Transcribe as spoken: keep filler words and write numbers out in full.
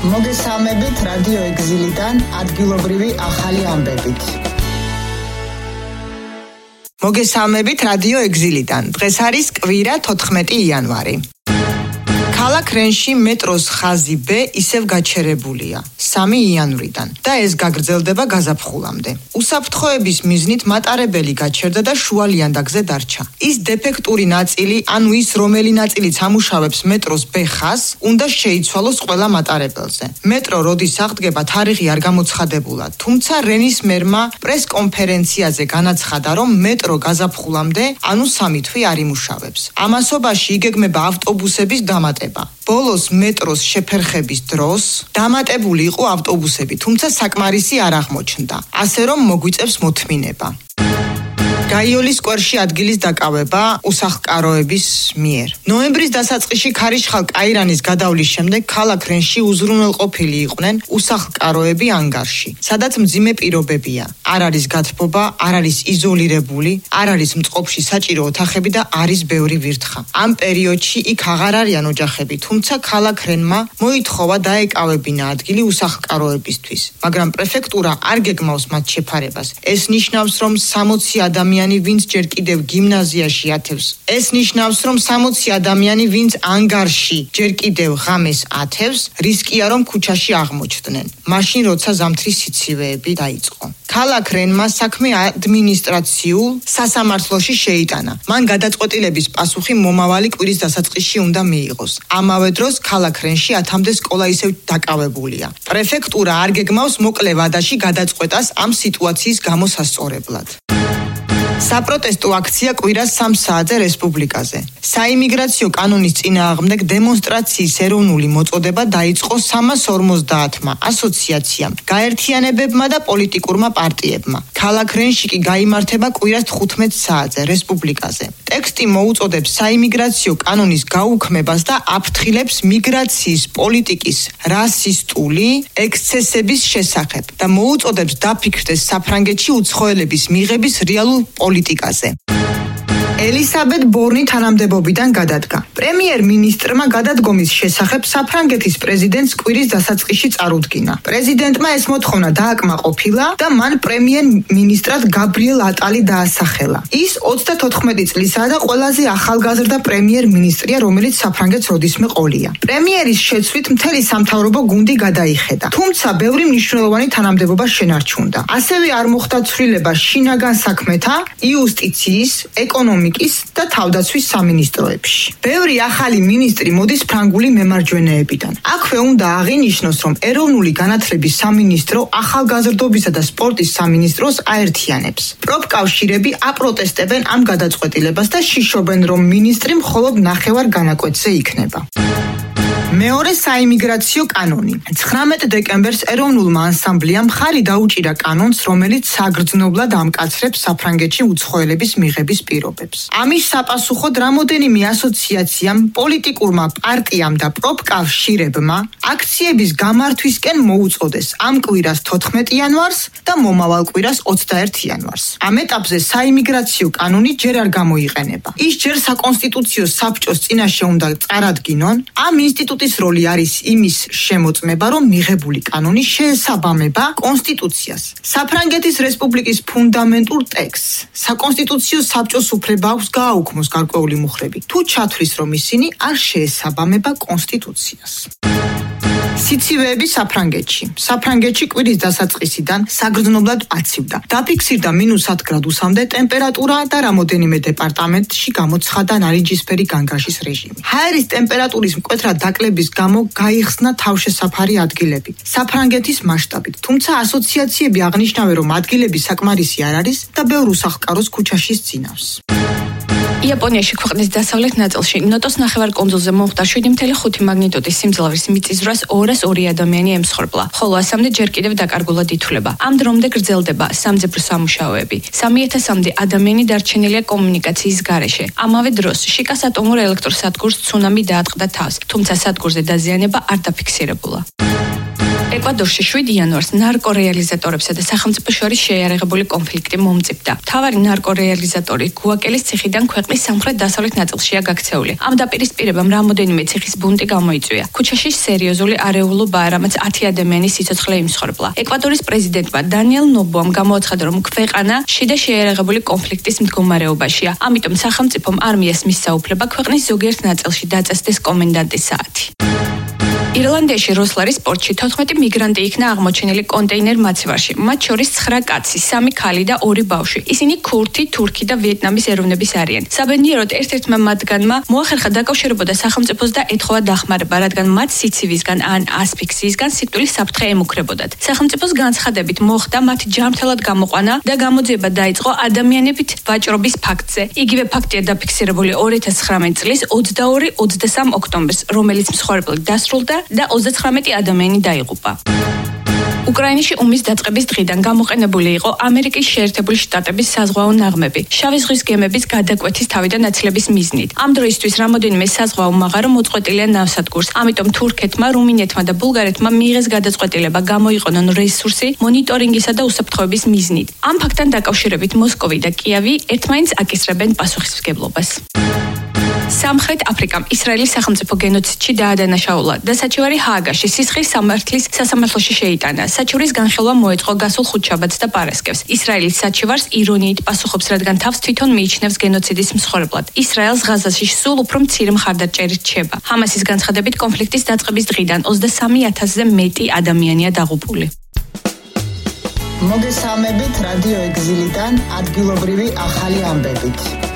მოგესალმებით რადიო ეგზილიდან ადგილობრივი ახალი ამბებით. მოგესალმებით რადიო ეგზილიდან. დღეს არის კვირა თოთხმეტი იანვარი. ქალაქ რენში მეტროს ხაზი B ისევ გაჩერებულია სამი იანვრიდან და ეს გაგრძელდება გაზაფხულამდე. უსაფრთხოების მიზნით მატარებელი გაჩერდა და შუალიანდაგზე დარჩა. ის დეფექტური ნაწილი, ანუ ის რომელი ნაწილიც ამუშავებს მეტროს B ხაზს, უნდა შეიცვალოს ყველა მატარებელზე. მეტრო როდის აღდგება თარიღი არ გამოცხადებულა, თუმცა რენის მერმა პრესკონფერენციაზე განაცხადა, რომ მეტრო გაზაფხულამდე, ანუ სამი თვე არ იმუშავებს. ამასობაში იგეგმება ავტობუსების დამატება. ბოლოს მეტროს შეფერხების დროს დამატებული იყო ავტობუსები, თუმცა საკმარისი არ აღმოჩნდა, ასე რომ მოგვიწევს მოთმინება. გაიოლის სკვერში ადგილის დაკავება უსახლკაროების მიერ. ნოემბრის დასაწყისში ქარიშხალ კაირანის გადავლის შემდეგ ქალაქ რენში უზრუნველყოფილი იყვნენ უსახლკაროები ანგარში, სადაც მძიმე პირობებია. არ არის გათბობა, არ არის იზოლირებული, არ არის მწყობში საჭირო ოთახები და არის ბევრი ვირთხა. ამ პერიოდში იქ აღარ არიან ოჯახები, თუმცა ქალაქ რენმა მოითხოვა დაეკავებინა ადგილი უსახლკაროებისთვის, მაგრამ პრეფექტურა არ გეგმავს მათ შეფარებას. ეს ნიშნავს, რომ სამოცი ადამიანი ვინც ჯერ კიდევ გიმნაზიაში ათევს. ეს ნიშნავს, რომ სამოცი ადამიანი, ვინც ანგარში ჯერ კიდევ ღამეს ათევს, რისკია, რომ ქუჩაში აღმოჩნდნენ. მაშინ, როცა ზამთრის სიცივეები დაიწყო. ქალაქ რენმა საქმე ადმინისტრაციულ სასამართლოში შეიტანა. მან გადაწყვეტილების პასუხი მომავალი კვირის დასაწყისში უნდა მიიღოს. ამავე დროს ქალაქ რენში ათამდე სკოლა ისევ დაკავებულია. პრეფექტურა არ გეგმავს მოკლე ვადაში გადაწყვეტას ამ სიტუაციის გამოსასწორებლად. საპროტესტო აქცია კვირას სამ საათზე რესპუბლიკაზე. საიმიგრაციო კანონის წინააღმდეგ დემონსტრაციის ეროვნული მოწოდება დაიწყო სამას ორმოცდაათმა ასოციაციამ, გაერთიანებებმა და პოლიტიკურმა პარტიებმა. ქალაქ რენში კი გაიმართება კვირას თხუთმეტ საათზე რესპუბლიკაზე. ტექსტი მოუწოდებს საიმიგრაციო კანონის გაუქმებას და აფრთხილებს მიგრაციის პოლიტიკის რასისტული ექსცესების შესახებ და მოუწოდებს დაფიქრდეს საფრანგეთში უცხოელების მიღების რეალურ პოლიტიკაზე. ელისაბედ ბორნი თანამდებობიდან გადადგა. პრემიერ-მინისტრმა გადადგომის შესახებ საფრანგეთის პრეზიდენტს კვირის დასაწყისში წარუდგინა. პრეზიდენტმა ეს მოთხოვნა დააკმაყოფილა და მან პრემიერ-მინისტრად გაბრიელ ატალი დაასახელა. ის ოცდათოთხმეტი წლისაა და ყველაზე ახალგაზრდა პრემიერ-მინისტრია, რომელიც საფრანგეთს როდისმე ყოლია. პრემიერის შეცვლით მთელი სამთავრობო გუნდი გადაიხედა, თუმცა ბევრი მნიშვნელოვანი თანამდებობა შენარჩუნდა. ასევე არ მოხდა ცვლილება შინაგან საქმეთა, იუსტიციის, ეკონომიკის და თავდაცვის სამინისტროებში. ბევრი ახალი მინისტრი მოდის ფრანგული მემარჯვენეებიდან. აქვე უნდა აღინიშნოს, რომ ეროვნული განათლების სამინისტრო ახალგაზრდობისა და სპორტის სამინისტროს აერთიანებს. პროფკავშირები აპროტესტებენ ამ გადაწყვეტილებას და შიშობენ, რომ მინისტრი მხოლოდ ნახევარ განაკვეთზე იქნება. მეორე საიმიგრაციო კანონი. ცხრამეტ დეკემბერს ეროვნულმა ანსამბლეამ მხარი დაუჭირა კანონს, რომელიც საგრძნობლად ამკაცრებს საფრანგეთში უცხოელების მიღების პირობებს. ამის საპასუხოდ რამოდენიმე ასოციაციამ, პოლიტიკურმა პარტიამ და პროფკავშირებმა აქციების გამართვისკენ მოუწოდეს ამ კვირას თოთხმეტ იანვარს და მომავალ კვირას ოცდაერთ იანვარს. ამ ეტაპზე საიმიგრაციო კანონი ჯერ არ გამოიყენება. ის ჯერ საკონსტიტუციო საბჭოს წინაშე უნდა წარადგინონ. ამ ინსტიტუტის როლი არის იმის შემოწმება, რომ მიღებული კანონი შეესაბამება კონსტიტუციას. საფრანგეთის რესპუბლიკის ფუნდამენტურ ტექსტს საკონსტიტუციო საბჭოს უფლება აქვს გააუქმოს გარკვეული მუხრები, თუ ჩათვლის, რომ ისინი არ შეესაბამება კონსტიტუციას. სიცივეები საფრანგეთში. საფრანგეთში კვირის დასაწყისიდან საგრძნობლად აცივდა. დაფიქსირდა მინუს ათ გრადუსამდე ტემპერატურა და რამოდენიმე დეპარტამენტში გამოცხადა ნარინჯისფერი განგაშის რეჟიმი. ჰაერის ტემპერატურის მკვეთრად დაკლების გამო გაიხსნა თავშესაფარი ადგილები საფრანგეთის მასშტაბით, თუმცა ასოციაციები აღნიშნავენ, რომ ადგილები საკმარისი არ არის და ბევრ უსახლკაროს ქუჩაში სძინავს. იაპონიაში ქვეყნის დასავლეთ ნაწილში ნოტოს ნახევარკუნძულზე მოხდა შვიდი ფاصლე ხუთი მაგნიტუდის სიმძლავრის მიწისძვრას ორას ორი ადამიანი ემსხვერპლა, ხოლო ასამდე ჯერ კიდევ დაკარგულად ითვლება. ამ დრომდე გრძელდება სამძებრო სამუშაოები. სამი ათასამდე ადამიანი დარჩენილია კომუნიკაციის გარეშე. ამავე დროს შიკას ატომურ ელექტროსადგურს ცუნამი დაატყდა თავს, თუმცა სადგურზე დაზიანება არ დაფიქსირებულა. ეკვადორში შვიდი იანვარს ნარკორეალიზატორებსა და სახელმწიფოს შორის შეიარაღებული კონფლიქტი მომწიფდა. მთავარი ნარკორეალიზატორი გუაკელის ციხიდან ქვეყნის სამხრეთ-დასავლეთ ნაწილშია გაქცეული. ამ დაპირისპირებამ რამოდენიმე ციხის ბუნტი გამოიწვია. ქუჩაში სერიოზული არეულობაა, რამაც ათი ადამიანის სიცოცხლე იმსხვრებლა. ეკვადორის პრეზიდენტმა დანიელ ნობუამ გამოაცხადა, რომ ქვეყანა შიდა შეიარაღებული კონფლიქტის მდგომარეობაშია. ამიტომ სახელმწიფომ არმიას მისცა უფლება ქვეყნის ზოგიერთ ნაწილში დაწესდეს კომენდანტის საათი. ირლანდიაში როსლარის პორტში თოთხმეტი მიგრანტი იქნა აღმოჩენილი კონტეინერ მაცივარში. მათ შორის ცხრა კაცი, სამი ქალი და ორი ბავშვი. ისინი ქურთი, თურქი და ვიეტნამის ეროვნების არიან. საბედნიეროდ ერთ-ერთმა მათგანმა მოახერხა დაკავშირებოდა სახელმწიფოს და ეთხოვა დახმარება, რადგან მათ სიცივისგან ან ასფიქსიისგან სიკვდილის საფრთხე ემუქრებოდათ. სახელმწიფოს განცხადებით მოხდა მათ ჯანმრთელად გამოყვანა და გამოძიება დაიწყო ადამიანებით ვაჭრობის ფაქტზე. იგივე ფაქტია დაფიქსირებული ორი ათას ცხრამეტი წლის ოცდაორი ოცდასამი ოქტომბერს, რომელიც მსხვერპლად დასრულდა და ოცდაცხრამეტი ადამიანი დაიღუპა. უკრაინაში ომის დაწყების დღიდან გამოყენებული იყო ამერიკის შეერთებული შტატების საზღვაო ნაღმები, შავი ზღვის გემების გადაკვეთის თავიდან აცილების მიზნით. ამ დროისთვის რამოდენიმე საზღვაო მაღარო მოწყვეტილია ნავსადგურს, ამიტომ თურქეთმა, რუმინეთმა და ბულგარეთმა მიიღეს გადაწყვეტილება გამოიყენონ რესურსი მონიტორინგისა და უსაფრთხოების მიზნით. ამ ფაქტთან დაკავშირებით მოსკოვი და კიევი ერთმანეთს აკისრებენ პასუხისმგებლობას. სამხრეთ აფრიკამ ისრაელის სახელმწიფო გენოციდში დაადანაშაულა და საჩივარი ჰააგაში სისხლის სამართლის სასამართლოში შეიტანა. საჩივრის განხილვა მოეწყო გასულ ხუთშაბათს და პარასკევს. ისრაელის საჩივარს ირონიით პასუხობს, რადგან თავს თვითონ მიიჩნევს გენოციდის მსხვერპლად. ისრაელს ღაზაში სულ უფრო მცირე მხარდაჭერი რჩება. ჰამასის განცხადებით კონფლიქტის დაწყების დღიდან ოცდასამი ათასზე მეტი ადამიანია დაღუპული. მოგესალმებით რადიო ეგზილიდან ადგილობრივი ახალი ამბებით.